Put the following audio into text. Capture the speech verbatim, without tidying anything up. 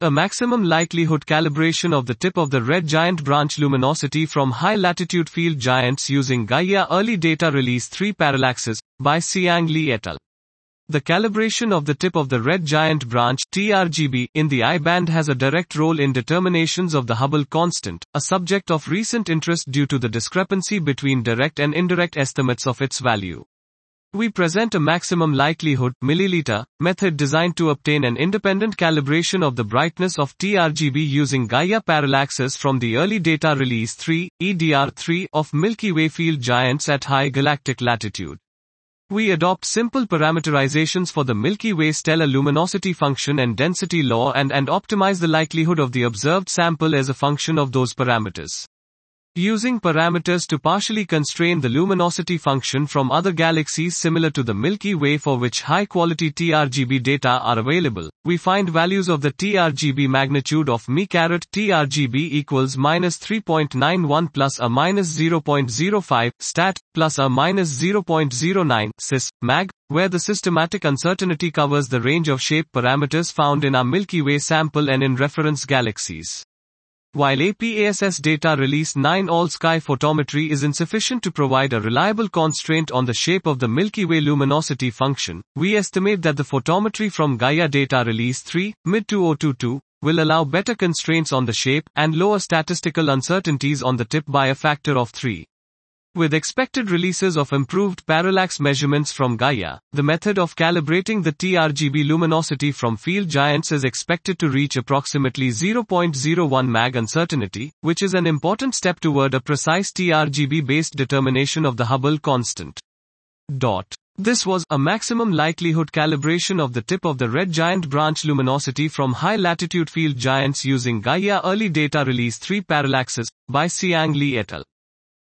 A maximum likelihood calibration of the tip of the red giant branch luminosity from high-latitude field giants using Gaia Early Data Release three parallaxes, by Xiang Li et al. The calibration of the tip of the red giant branch T R G B in the I-band has a direct role in determinations of the Hubble constant, a subject of recent interest due to the discrepancy between direct and indirect estimates of its value. We present a maximum likelihood milliliter method designed to obtain an independent calibration of the brightness of T R G B using Gaia parallaxes from the Early Data Release three E D R three of Milky Way field giants at high galactic latitude. We adopt simple parameterizations for the Milky Way stellar luminosity function and density law and, and optimize the likelihood of the observed sample as a function of those parameters. Using parameters to partially constrain the luminosity function from other galaxies similar to the Milky Way for which high-quality T R G B data are available, we find values of the T R G B magnitude of mi caret T R G B equals minus three point nine one plus a minus zero point zero five, stat, plus a minus zero point zero nine, cis, mag, where the systematic uncertainty covers the range of shape parameters found in our Milky Way sample and in reference galaxies. While A P A S S data release nine all-sky photometry is insufficient to provide a reliable constraint on the shape of the Milky Way luminosity function, we estimate that the photometry from Gaia data release three, mid twenty twenty-two, will allow better constraints on the shape and lower statistical uncertainties on the tip by a factor of three. With expected releases of improved parallax measurements from Gaia, the method of calibrating the T R G B luminosity from field giants is expected to reach approximately zero point zero one mag uncertainty, which is an important step toward a precise T R G B-based determination of the Hubble constant. Dot. This was a maximum likelihood calibration of the tip of the red giant branch luminosity from high-latitude field giants using Gaia Early Data Release three parallaxes, by Xiang Li et al.